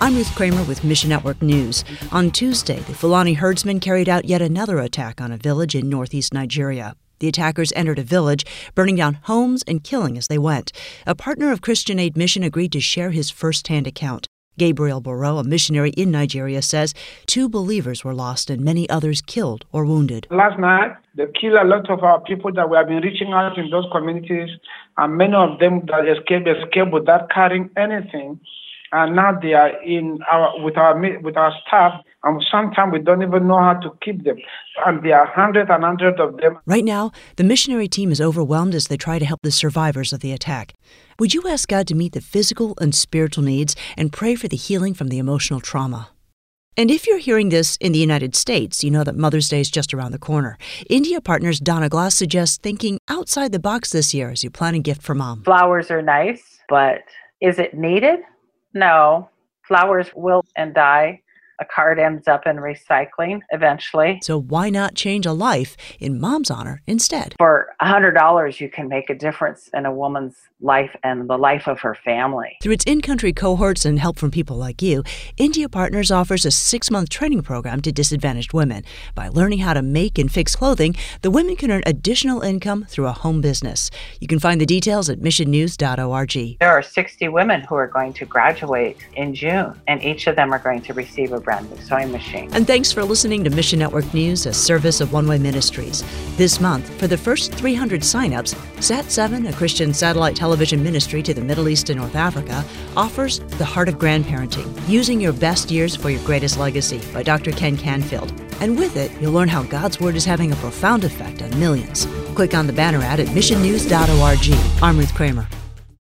I'm Ruth Kramer with Mission Network News. On Tuesday, the Fulani herdsmen carried out yet another attack on a village in northeast Nigeria. The attackers entered a village, burning down homes and killing as they went. A partner of Christian Aid Mission agreed to share his first-hand account. Gabriel Boro, a missionary in Nigeria, says 2 believers were lost and many others killed or wounded. Last night, they killed a lot of our people that we have been reaching out in those communities, and many of them that escaped without carrying anything. And now they are with our staff, and sometimes we don't even know how to keep them. And there are hundreds and hundreds of them. Right now, the missionary team is overwhelmed as they try to help the survivors of the attack. Would you ask God to meet the physical and spiritual needs and pray for the healing from the emotional trauma? And if you're hearing this in the United States, you know that Mother's Day is just around the corner. India Partners Donna Glass suggests thinking outside the box this year as you plan a gift for Mom. Flowers are nice, but is it needed? No. Flowers wilt and die. A card ends up in recycling eventually. So why not change a life in Mom's honor instead? For $100, you can make a difference in a woman's life and the life of her family. Through its in-country cohorts and help from people like you, India Partners offers a 6-month training program to disadvantaged women. By learning how to make and fix clothing, the women can earn additional income through a home business. You can find the details at missionnews.org. There are 60 women who are going to graduate in June, and each of them are going to receive a brand new sewing machine. And thanks for listening to Mission Network News, a service of One Way Ministries. This month, for the first 300 signups, Sat7, a Christian satellite television ministry to the Middle East and North Africa, offers The Heart of Grandparenting, Using Your Best Years for Your Greatest Legacy by Dr. Ken Canfield. And with it, you'll learn how God's Word is having a profound effect on millions. Click on the banner ad at missionnews.org. I'm Ruth Kramer.